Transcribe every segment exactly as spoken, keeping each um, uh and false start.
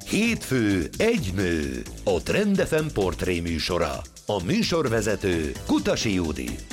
Hétfő egy nő, a Trend ef em portré műsora. A műsorvezető Kutasi Judit.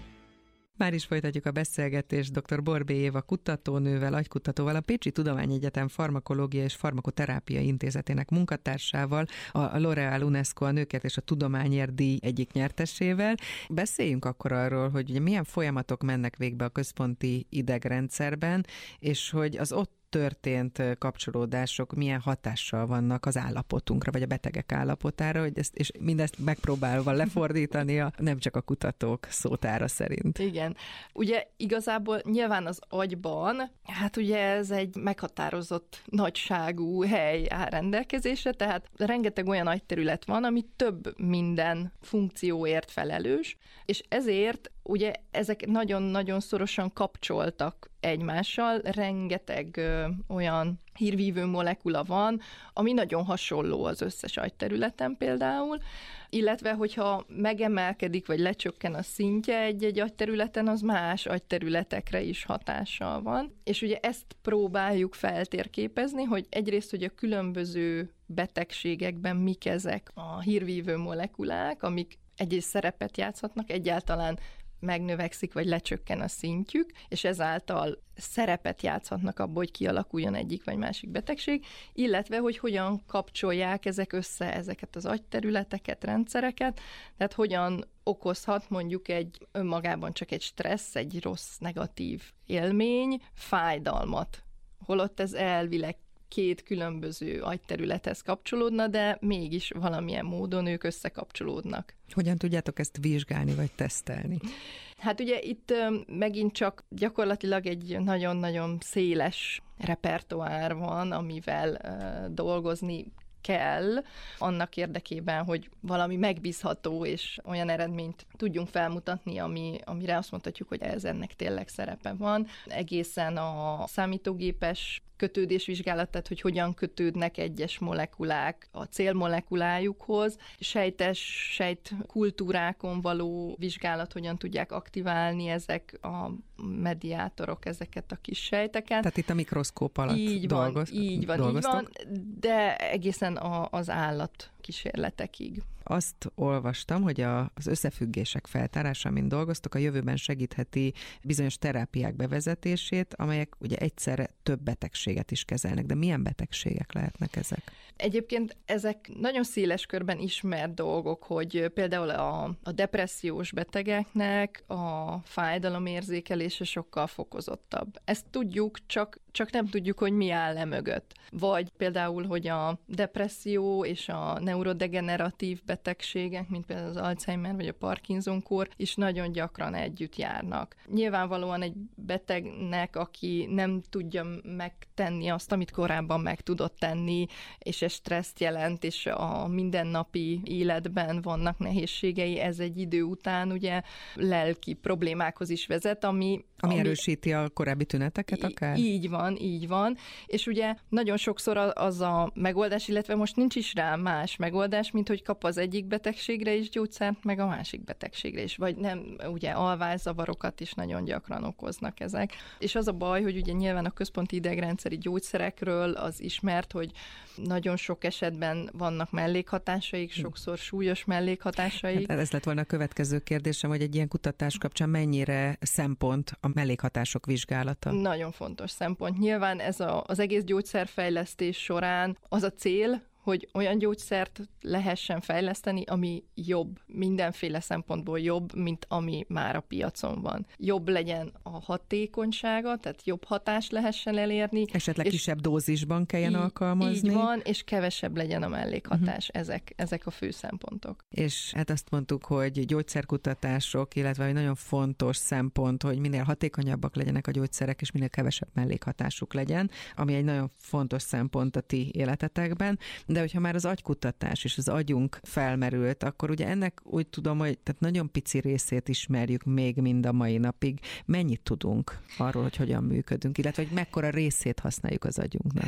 Már is folytatjuk a beszélgetést dr. Borbély Éva kutatónővel, agykutatóval, a Pécsi Tudományegyetem Farmakológia és Farmakoterápia Intézetének munkatársával, a L'Oréal UNESCO a Nőkért és a Tudományért díj egyik nyertesével. Beszéljünk akkor arról, hogy ugye milyen folyamatok mennek végbe a központi idegrendszerben, és hogy az ott történt kapcsolódások milyen hatással vannak az állapotunkra, vagy a betegek állapotára, hogy ezt, és mindezt megpróbálva lefordítani a, nem csak a kutatók szótára szerint. Igen. Ugye igazából nyilván az agyban, hát ugye ez egy meghatározott nagyságú hely áll rendelkezésre, tehát rengeteg olyan agyterület van, ami több minden funkcióért felelős, és ezért ugye ezek nagyon-nagyon szorosan kapcsoltak egymással, rengeteg ö, olyan hírvívő molekula van, ami nagyon hasonló az összes agyterületen például, illetve hogyha megemelkedik, vagy lecsökken a szintje egy-egy agyterületen, az más agyterületekre is hatással van. És ugye ezt próbáljuk feltérképezni, hogy egyrészt, hogy a különböző betegségekben mik ezek a hírvívő molekulák, amik egyrészt szerepet játszhatnak, egyáltalán megnövekszik, vagy lecsökken a szintjük, és ezáltal szerepet játszhatnak abból, hogy kialakuljon egyik vagy másik betegség, illetve, hogy hogyan kapcsolják ezek össze ezeket az agyterületeket, rendszereket, tehát hogyan okozhat mondjuk egy önmagában csak egy stressz, egy rossz, negatív élmény, fájdalmat, holott ez elvileg két különböző agyterülethez kapcsolódna, de mégis valamilyen módon ők összekapcsolódnak. Hogyan tudjátok ezt vizsgálni vagy tesztelni? Hát ugye itt megint csak gyakorlatilag egy nagyon-nagyon széles repertoár van, amivel uh, dolgozni kell annak érdekében, hogy valami megbízható és olyan eredményt tudjunk felmutatni, ami, amire azt mondhatjuk, hogy ez ennek tényleg szerepe van. Egészen a számítógépes kötődésvizsgálat, tehát hogy hogyan kötődnek egyes molekulák a célmolekulájukhoz, sejtes, sejtkultúrákon való vizsgálat, hogyan tudják aktiválni ezek a mediátorok, ezeket a kis sejteket. Tehát itt a mikroszkóp alatt így van, dolgoz, így van, dolgoztok? így van, de egészen a, az állat kísérletekig. Azt olvastam, hogy a, az összefüggések feltárása, amin dolgoztok, a jövőben segítheti bizonyos terápiák bevezetését, amelyek ugye egyszerre több betegséget is kezelnek. De milyen betegségek lehetnek ezek? Egyébként ezek nagyon széles körben ismert dolgok, hogy például a, a depressziós betegeknek a fájdalomérzékelése sokkal fokozottabb. Ezt tudjuk, csak, csak nem tudjuk, hogy mi áll e mögött. Vagy például, hogy a depresszió és a neurodegeneratív betegségek, mint például az Alzheimer vagy a Parkinson-kór is nagyon gyakran együtt járnak. Nyilvánvalóan egy betegnek, aki nem tudja megtenni azt, amit korábban meg tudott tenni, és ez stresszt jelent, és a mindennapi életben vannak nehézségei, ez egy idő után ugye lelki problémákhoz is vezet, ami... Ami, ami erősíti a korábbi tüneteket akár? Így van, így van. És ugye nagyon sokszor az a megoldás, illetve most nincs is rá más megoldás, mint hogy kap az egyik betegségre is gyógyszert, meg a másik betegségre is. Vagy nem, ugye alvászavarokat is nagyon gyakran okoznak ezek. És az a baj, hogy ugye nyilván a központi idegrendszeri gyógyszerekről az ismert, hogy nagyon sok esetben vannak mellékhatásaik, sokszor súlyos mellékhatásaik. Hát ez lett volna a következő kérdésem, hogy egy ilyen kutatás kapcsán mennyire szempont a mellékhatások vizsgálata? Nagyon fontos szempont. Nyilván ez a, az egész gyógyszerfejlesztés során az a cél, hogy olyan gyógyszert lehessen fejleszteni, ami jobb, mindenféle szempontból jobb, mint ami már a piacon van. Jobb legyen a hatékonysága, tehát jobb hatást lehessen elérni. Esetleg kisebb dózisban kelljen így, alkalmazni. Így van, és kevesebb legyen a mellékhatás. Uh-huh. Ezek, ezek a fő szempontok. És hát azt mondtuk, hogy gyógyszerkutatások, illetve egy nagyon fontos szempont, hogy minél hatékonyabbak legyenek a gyógyszerek, és minél kevesebb mellékhatásuk legyen, ami egy nagyon fontos szempont a ti életetekben. De hogyha már az agykutatás és az agyunk felmerült, akkor ugye ennek úgy tudom, hogy tehát nagyon pici részét ismerjük még mind a mai napig. Mennyit tudunk arról, hogy hogyan működünk, illetve hogy mekkora részét használjuk az agyunknak?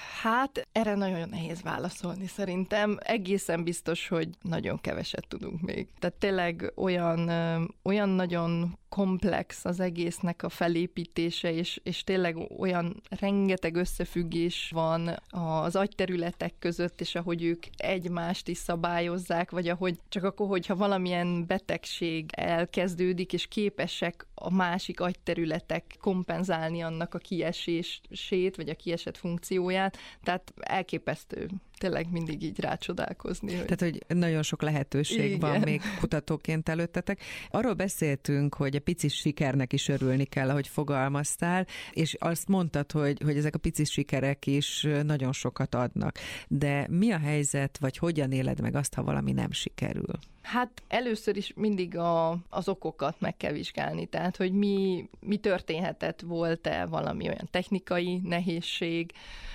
Hát erre nagyon nehéz válaszolni szerintem. Egészen biztos, hogy nagyon keveset tudunk még. Tehát tényleg olyan, olyan nagyon komplex az egésznek a felépítése, és, és tényleg olyan rengeteg összefüggés van az agyterületek között, és ahogy ők egymást is szabályozzák, vagy ahogy csak akkor, hogyha valamilyen betegség elkezdődik, és képesek a másik agyterületek kompenzálni annak a kiesését, vagy a kiesett funkcióját, tehát elképesztő tényleg mindig így rácsodálkozni. Hogy... Tehát, hogy nagyon sok lehetőség Igen. van még kutatóként előttetek. Arról beszéltünk, hogy a pici sikernek is örülni kell, ahogy fogalmaztál, és azt mondtad, hogy, hogy ezek a pici sikerek is nagyon sokat adnak. De mi a helyzet, vagy hogyan éled meg azt, ha valami nem sikerül? Hát először is mindig a, az okokat meg kell vizsgálni, tehát hogy mi, mi történhetett, volt-e valami olyan technikai nehézség.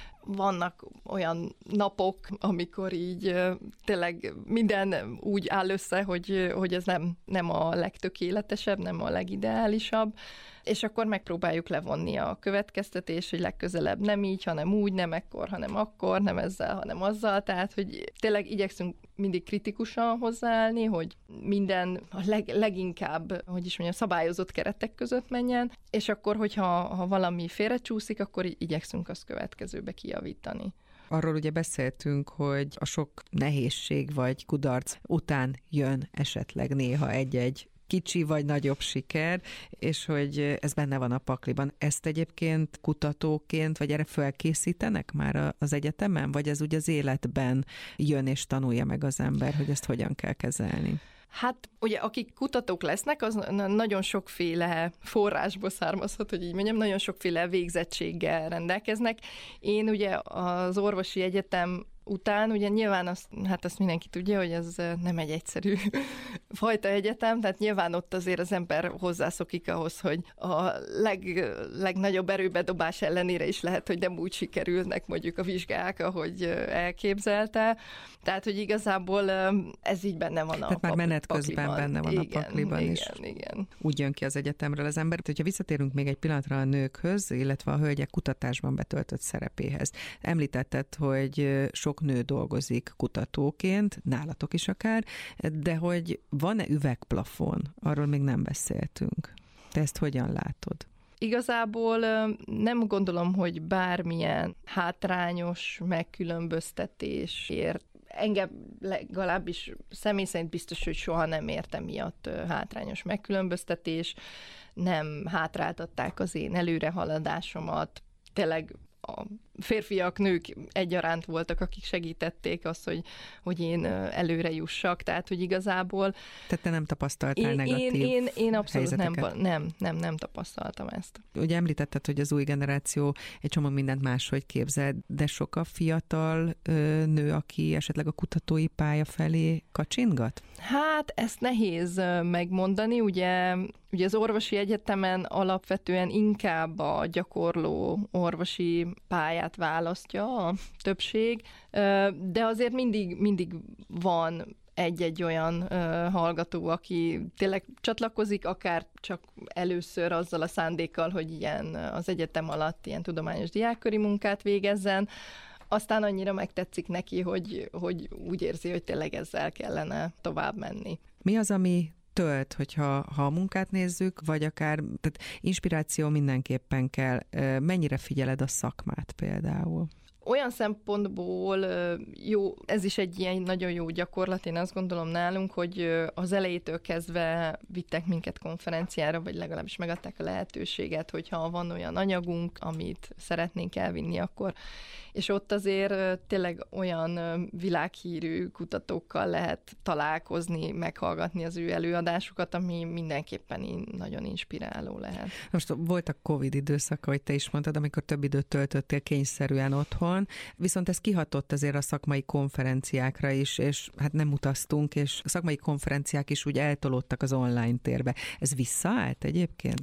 Vannak olyan napok, amikor így tényleg minden úgy áll össze, hogy, hogy ez nem, nem a legtökéletesebb, nem a legideálisabb, és akkor megpróbáljuk levonni a következtetést, hogy legközelebb nem így, hanem úgy, nem ekkor, hanem akkor, nem ezzel, hanem azzal, tehát, hogy tényleg igyekszünk mindig kritikusan hozzáállni, hogy minden a leg, leginkább, hogy is mondjam, szabályozott keretek között menjen, és akkor, hogyha ha valami félrecsúszik, akkor igyekszünk azt következőbe kijavítani. Arról ugye beszéltünk, hogy a sok nehézség vagy kudarc után jön esetleg néha egy-egy kicsi vagy nagyobb siker, és hogy ez benne van a pakliban. Ezt egyébként kutatóként, vagy erre felkészítenek már az egyetemen, vagy ez ugye az életben jön és tanulja meg az ember, hogy ezt hogyan kell kezelni? Hát ugye akik kutatók lesznek, az nagyon sokféle forrásból származhat, hogy így mondjam, nagyon sokféle végzettséggel rendelkeznek. Én ugye az orvosi egyetem után, ugye nyilván azt, hát azt mindenki tudja, hogy ez nem egy egyszerű fajta egyetem, tehát nyilván ott azért az ember hozzászokik ahhoz, hogy a leg, legnagyobb erőbedobás ellenére is lehet, hogy nem úgy sikerülnek mondjuk a vizsgák, ahogy elképzelte. Tehát, hogy igazából ez így benne van a Tehát már menet közben pakliban. benne van igen, a pakliban igen, is. Igen, igen. Úgy jön ki az egyetemről az ember. Hogyha visszatérünk még egy pillanatra a nőkhöz, illetve a hölgyek kutatásban betöltött szerepéhez. Említetted, hogy sok nő dolgozik kutatóként, nálatok is akár, de hogy van-e üvegplafon? Arról még nem beszéltünk. Te ezt hogyan látod? Igazából nem gondolom, hogy bármilyen hátrányos megkülönböztetésért engem legalábbis személy szerint biztos, hogy soha nem értem miatt hátrányos megkülönböztetés, nem hátráltatták az én előrehaladásomat, tényleg a férfiak, nők egyaránt voltak, akik segítették azt, hogy, hogy én előre jussak, tehát, hogy igazából... Tehát te nem tapasztaltál én, negatív én, én, én abszolút nem, nem, nem, nem tapasztaltam ezt. Ugye említetted, hogy az új generáció egy csomó mindent máshogy képzel, de sok a fiatal ö, nő, aki esetleg a kutatói pálya felé kacsingat? Hát ezt nehéz megmondani, ugye, ugye az orvosi egyetemen alapvetően inkább a gyakorló orvosi pályát választja a többség, de azért mindig, mindig van egy-egy olyan uh, hallgató, aki tényleg csatlakozik, akár csak először azzal a szándékkal, hogy ilyen az egyetem alatt ilyen tudományos diákköri munkát végezzen, aztán annyira megtetszik neki, hogy, hogy úgy érzi, hogy tényleg ezzel kellene tovább menni. Mi az, ami tölt, hogyha ha a munkát nézzük, vagy akár, tehát inspiráció mindenképpen kell. Mennyire figyeled a szakmát például? Olyan szempontból jó, ez is egy ilyen nagyon jó gyakorlat, én azt gondolom nálunk, hogy az elejétől kezdve vittek minket konferenciára, vagy legalábbis megadták a lehetőséget, hogyha van olyan anyagunk, amit szeretnénk elvinni, akkor és ott azért tényleg olyan világhírű kutatókkal lehet találkozni, meghallgatni az ő előadásukat, ami mindenképpen nagyon inspiráló lehet. Most volt a Covid időszak, ahogy te is mondtad, amikor több időt töltöttél kényszerűen otthon, viszont ez kihatott azért a szakmai konferenciákra is, és hát nem utaztunk, és a szakmai konferenciák is úgy eltolódtak az online térbe. Ez visszaállt egyébként?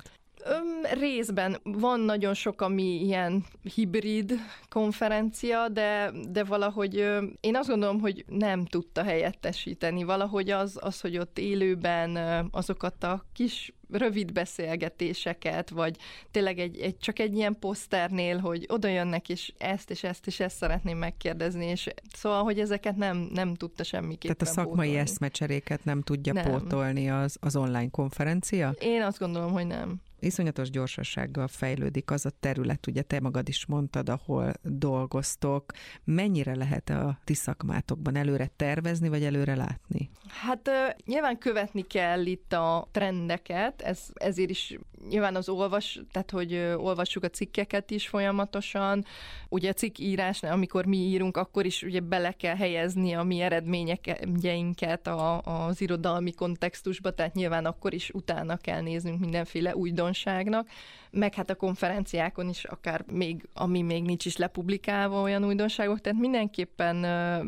Öm, részben van nagyon sok, ami ilyen hibrid konferencia, de, de valahogy ö, én azt gondolom, hogy nem tudta helyettesíteni. Valahogy az, az hogy ott élőben ö, azokat a kis rövid beszélgetéseket, vagy tényleg egy, egy, csak egy ilyen poszternél, hogy oda jönnek, és ezt és ezt és ezt szeretném megkérdezni, és szóval, hogy ezeket nem, nem tudta semmiképpen Tehát a szakmai pótolni. eszmecseréket nem tudja nem. pótolni az, az online konferencia? Én azt gondolom, hogy nem. Iszonyatos gyorsasággal fejlődik az a terület, ugye te magad is mondtad, ahol dolgoztok. Mennyire lehet a ti szakmátokban előre tervezni, vagy előre látni? Hát nyilván követni kell itt a trendeket, ez, ezért is nyilván az olvas, tehát hogy olvassuk a cikkeket is folyamatosan. Ugye a cikkírásnál, amikor mi írunk, akkor is ugye bele kell helyezni a mi eredményeinket a, az irodalmi kontextusba, tehát nyilván akkor is utána kell néznünk mindenféle újdonságnak, meg hát a konferenciákon is akár még, ami még nincs is lepublikálva olyan újdonságok, tehát mindenképpen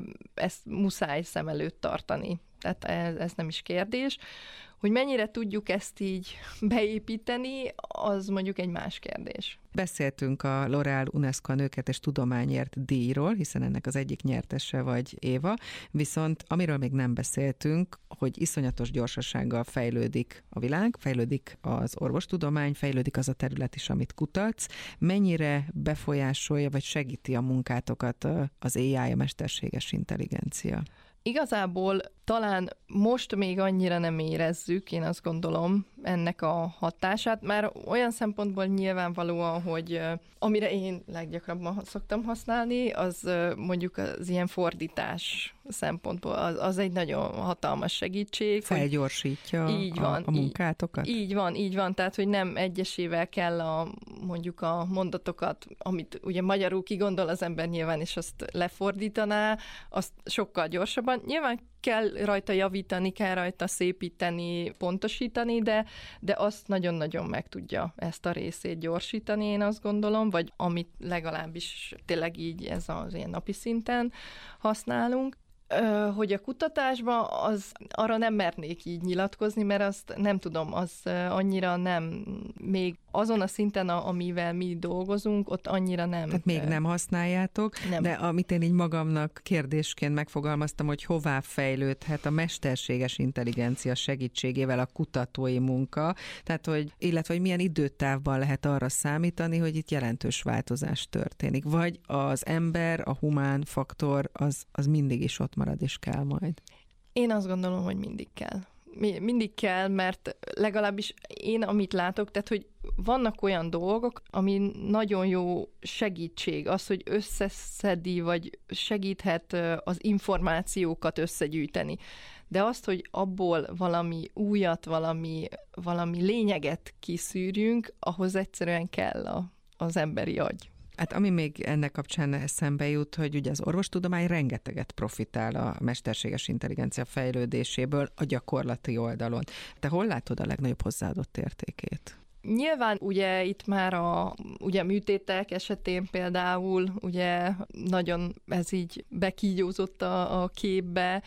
ezt muszáj szem előtt tartani. Tehát ez, ez nem is kérdés. Hogy mennyire tudjuk ezt így beépíteni, az mondjuk egy más kérdés. Beszéltünk a L'Oréal UNESCO Nőket és Tudományért díjról, hiszen ennek az egyik nyertese vagy Éva, viszont amiről még nem beszéltünk, hogy iszonyatos gyorsasággal fejlődik a világ, fejlődik az orvostudomány, fejlődik az a terület is, amit kutatsz. Mennyire befolyásolja vagy segíti a munkátokat az á i, a mesterséges intelligencia? Igazából talán most még annyira nem érezzük, én azt gondolom, ennek a hatását, mert olyan szempontból nyilvánvalóan, hogy amire én leggyakrabban szoktam használni, az mondjuk az ilyen fordítás szempontból, az, az egy nagyon hatalmas segítség. Felgyorsítja így van, a, a munkátokat? Így, így van, így van, tehát hogy nem egyesével kell a, mondjuk a mondatokat, amit ugye magyarul kigondol az ember nyilván, és azt lefordítaná, azt sokkal gyorsabban. Nyilván kell rajta javítani, kell rajta szépíteni, pontosítani, de, de azt nagyon-nagyon meg tudja ezt a részét gyorsítani, én azt gondolom, vagy amit legalábbis tényleg így ez az ilyen napi szinten használunk. Hogy a kutatásban az, arra nem mernék így nyilatkozni, mert azt nem tudom, az annyira nem, még azon a szinten, amivel mi dolgozunk, ott annyira nem. Tehát még nem használjátok, nem. De amit én így magamnak kérdésként megfogalmaztam, hogy hová fejlődhet a mesterséges intelligencia segítségével a kutatói munka, tehát hogy, illetve hogy milyen időtávban lehet arra számítani, hogy itt jelentős változás történik. Vagy az ember, a humán faktor, az, az mindig is ott marad és kell majd. Én azt gondolom, hogy mindig kell. Mindig kell, mert legalábbis én, amit látok, tehát, hogy vannak olyan dolgok, ami nagyon jó segítség, az, hogy összeszedi, vagy segíthet az információkat összegyűjteni. De azt, hogy abból valami újat, valami, valami lényeget kiszűrjünk, ahhoz egyszerűen kell a, az emberi agy. Hát ami még ennek kapcsán eszembe jut, hogy ugye az orvostudomány rengeteget profitál a mesterséges intelligencia fejlődéséből a gyakorlati oldalon. Te hol látod a legnagyobb hozzáadott értékét? Nyilván ugye itt már a ugye műtétek esetén például ugye nagyon ez így bekígyózott a, a képbe.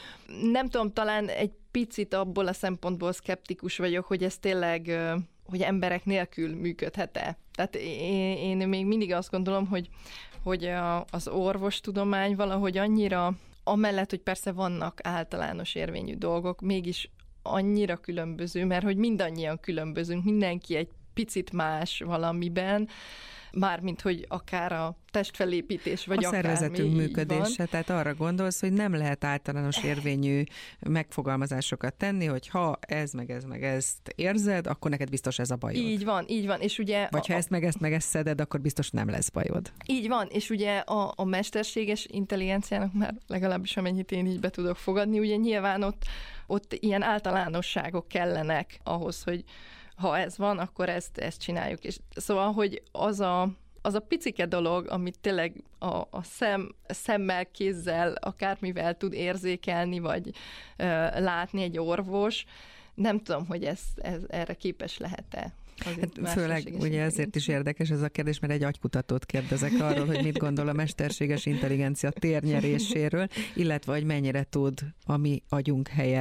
Nem tudom, talán egy picit abból a szempontból szkeptikus vagyok, hogy ez tényleg, hogy emberek nélkül működhet-e. Tehát én, én még mindig azt gondolom, hogy, hogy a, az orvostudomány valahogy annyira, amellett, hogy persze vannak általános érvényű dolgok, mégis annyira különböző, mert hogy mindannyian különbözünk, mindenki egy picit más valamiben, mármint, hogy akár a testfelépítés, vagy a akár szervezetünk működése, tehát arra gondolsz, hogy nem lehet általános érvényű megfogalmazásokat tenni, hogy ha ez, meg ez, meg ezt érzed, akkor neked biztos ez a bajod. Így van, így van, és ugye... Vagy a, ha ezt, meg ezt, meg ezt szeded, akkor biztos nem lesz bajod. Így van, és ugye a, a mesterséges intelligenciának már legalábbis amennyit én így be tudok fogadni, ugye nyilván ott, ott ilyen általánosságok kellenek ahhoz, hogy ha ez van, akkor ezt, ezt csináljuk. És szóval, hogy az a, az a picike dolog, amit tényleg a, a szem, szemmel, kézzel, akármivel tud érzékelni, vagy ö, látni egy orvos, nem tudom, hogy ez, ez erre képes lehet-e. Hát főleg ugye ezért is érdekes ez a kérdés, mert egy agykutatót kérdezek arról, hogy mit gondol a mesterséges intelligencia térnyeréséről, illetve hogy mennyire tud a mi agyunk helyett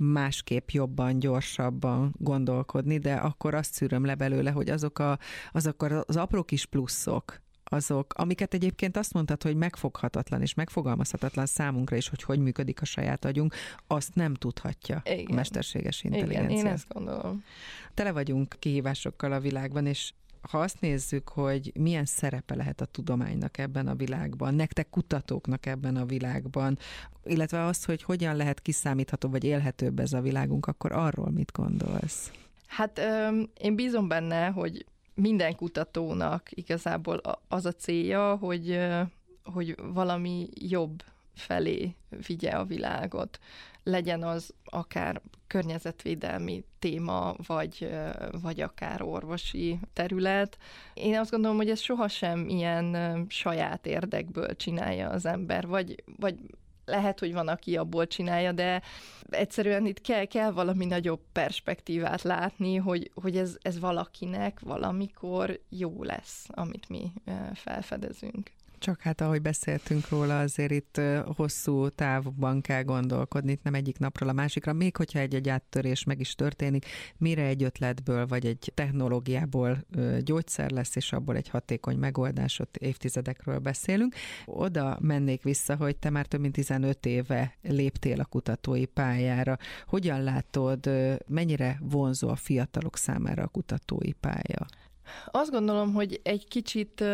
másképp, jobban, gyorsabban gondolkodni, de akkor azt szűröm le belőle, hogy azok, a, azok az apró kis pluszok, azok, amiket egyébként azt mondtad, hogy megfoghatatlan és megfogalmazhatatlan számunkra is, hogy hogy működik a saját agyunk, azt nem tudhatja Igen. a mesterséges intelligencia. Igen, én ezt gondolom. Tele vagyunk kihívásokkal a világban, és ha azt nézzük, hogy milyen szerepe lehet a tudománynak ebben a világban, nektek kutatóknak ebben a világban, illetve az, hogy hogyan lehet kiszámítható vagy élhetőbb ez a világunk, akkor arról mit gondolsz? Hát én bízom benne, hogy minden kutatónak igazából az a célja, hogy, hogy valami jobb felé vigye a világot. Legyen az akár környezetvédelmi téma, vagy, vagy akár orvosi terület. Én azt gondolom, hogy ez sohasem ilyen saját érdekből csinálja az ember, vagy, vagy lehet, hogy van, aki abból csinálja, de egyszerűen itt kell, kell valami nagyobb perspektívát látni, hogy, hogy ez, ez valakinek valamikor jó lesz, amit mi felfedezünk. Csak hát ahogy beszéltünk róla, azért itt hosszú távban kell gondolkodni, itt nem egyik napról a másikra, még hogyha egy-egy áttörés meg is történik, mire egy ötletből vagy egy technológiából gyógyszer lesz, és abból egy hatékony megoldás, ott évtizedekről beszélünk. Oda mennék vissza, hogy te már több mint tizenöt éve léptél a kutatói pályára. Hogyan látod, mennyire vonzó a fiatalok számára a kutatói pálya? Azt gondolom, hogy egy kicsit...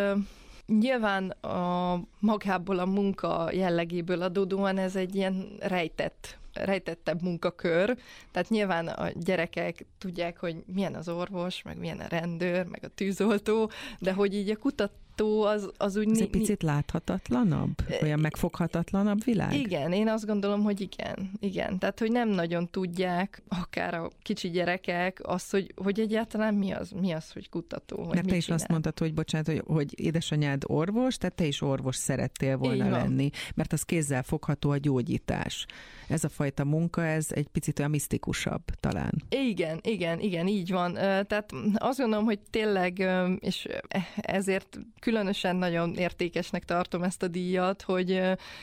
Nyilván a magából a munka jellegéből adódóan ez egy ilyen rejtett, rejtettebb munkakör, tehát nyilván a gyerekek tudják, hogy milyen az orvos, meg milyen a rendőr, meg a tűzoltó, de hogy így a kutató az, az úgy... Ez ni- egy picit láthatatlanabb? Olyan megfoghatatlanabb világ? Igen, én azt gondolom, hogy igen. Igen, tehát hogy nem nagyon tudják, akár a kicsi gyerekek, azt, hogy, hogy egyáltalán mi az, mi az, hogy kutató, hogy Mert te is csinál. azt mondtad, hogy bocsánat, hogy, hogy édesanyád orvos, tehát te is orvos szerettél volna lenni, mert az kézzel fogható a gyógyítás. Ez a fajta munka, ez egy picit olyan misztikusabb talán. Igen, igen, igen, így van. Tehát azt gondolom, hogy tényleg, és ezért különösen nagyon értékesnek tartom ezt a díjat, hogy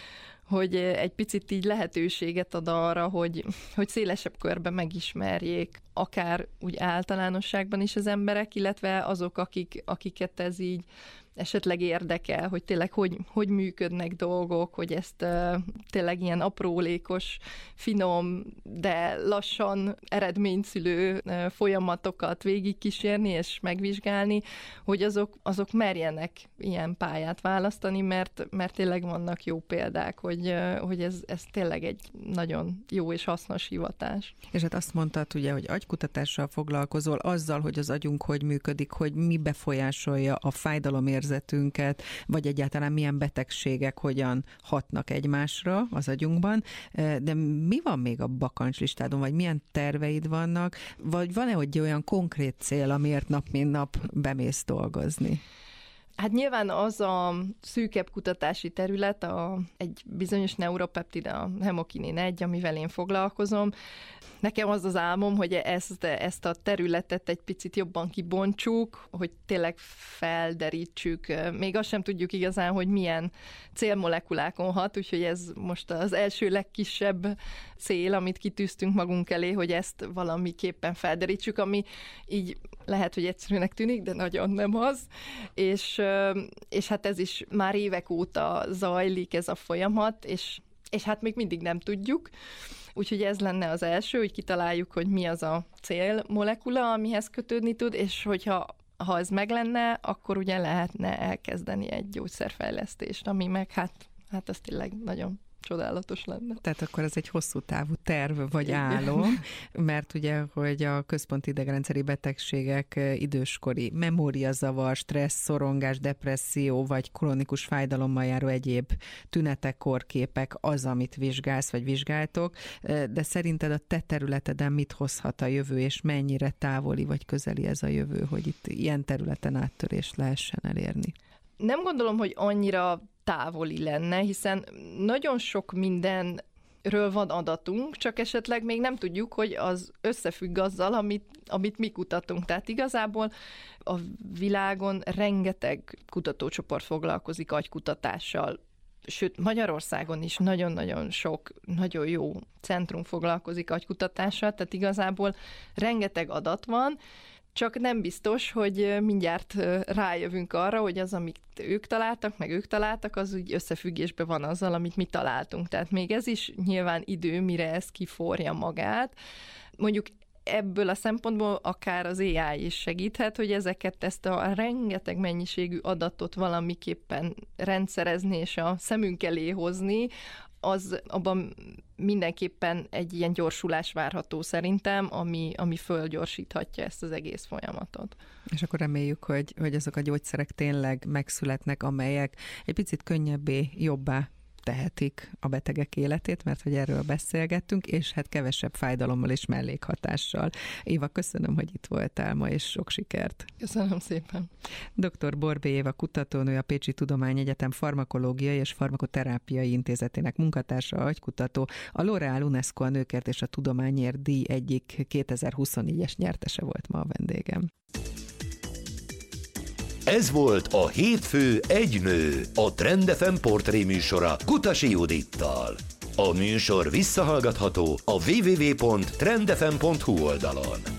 hogy egy picit így lehetőséget ad arra, hogy, hogy szélesebb körben megismerjék, akár úgy általánosságban is az emberek, illetve azok, akik, akiket ez így esetleg érdekel, hogy tényleg hogy, hogy működnek dolgok, hogy ezt uh, tényleg ilyen aprólékos, finom, de lassan eredményt szülő uh, folyamatokat végigkísérni és megvizsgálni, hogy azok, azok merjenek ilyen pályát választani, mert, mert tényleg vannak jó példák, hogy, uh, hogy ez, ez tényleg egy nagyon jó és hasznos hivatás. És hát azt mondtad ugye, hogy agykutatással foglalkozol, azzal, hogy az agyunk hogy működik, hogy mi befolyásolja a fájdalomérzetünket, vagy egyáltalán milyen betegségek hogyan hatnak egymásra az agyunkban, de mi van még a bakancslistádon, vagy milyen terveid vannak, vagy van-e egy olyan konkrét cél, amiért nap mint nap bemész dolgozni? Hát nyilván az a szűkebb kutatási terület, a, egy bizonyos neuropeptid, a hemokinin egy, amivel én foglalkozom. Nekem az az álmom, hogy ezt, ezt a területet egy picit jobban kibontsuk, hogy tényleg felderítsük. Még azt sem tudjuk igazán, hogy milyen célmolekulákon hat, úgyhogy ez most az első legkisebb cél, amit kitűztünk magunk elé, hogy ezt valamiképpen felderítsük, ami így lehet, hogy egyszerűnek tűnik, de nagyon nem az. És, és hát ez is már évek óta zajlik ez a folyamat, és, és hát még mindig nem tudjuk. Úgyhogy ez lenne az első, hogy kitaláljuk, hogy mi az a célmolekula, amihez kötődni tud, és hogyha ha ez meg lenne, akkor ugye lehetne elkezdeni egy gyógyszerfejlesztést, ami meg hát, hát ez tényleg nagyon csodálatos lenne. Tehát akkor ez egy hosszú távú terv vagy álom, mert ugye, hogy a központi idegrendszeri betegségek, időskori memóriazavar, stressz, szorongás, depresszió vagy krónikus fájdalommal járó egyéb tünetek, kórképek az, amit vizsgálsz vagy vizsgáltok, de szerinted a te területeden mit hozhat a jövő, és mennyire távoli vagy közeli ez a jövő, hogy itt ilyen területen áttörést lehessen elérni? Nem gondolom, hogy annyira távoli lenne, hiszen nagyon sok mindenről van adatunk, csak esetleg még nem tudjuk, hogy az összefügg azzal, amit, amit mi kutatunk. Tehát igazából a világon rengeteg kutatócsoport foglalkozik agykutatással. sőt Magyarországon is nagyon-nagyon sok, nagyon jó centrum foglalkozik agykutatással, tehát igazából rengeteg adat van, csak nem biztos, hogy mindjárt rájövünk arra, hogy az, amit ők találtak, meg ők találtak, az úgy összefüggésben van azzal, amit mi találtunk. Tehát még ez is nyilván idő, mire ez kiforja magát. Mondjuk ebből a szempontból akár az á i is segíthet, hogy ezeket, ezt a rengeteg mennyiségű adatot valamiképpen rendszerezni és a szemünk elé hozni, az abban mindenképpen egy ilyen gyorsulás várható szerintem, ami, ami fölgyorsíthatja ezt az egész folyamatot. És akkor reméljük, hogy, hogy azok a gyógyszerek tényleg megszületnek, amelyek egy picit könnyebbé, jobbá tehetik a betegek életét, mert hogy erről beszélgettünk, és hát kevesebb fájdalommal és mellékhatással. Éva, köszönöm, hogy itt voltál ma, és sok sikert. Köszönöm szépen. doktor Borbély Éva kutatónő, a Pécsi Tudományegyetem Farmakológiai és Farmakoterápiai Intézetének munkatársa, agykutató, a L'Oréal UNESCO a nőkért és a tudományért díj egyik kétezer-huszonnégyes nyertese volt ma a vendégem. Ez volt a Hétfő egy nő, a Trend ef em portré műsora Kutasi Judittal. A műsor visszahallgatható a double-u double-u double-u pont trend f m pont h u oldalon.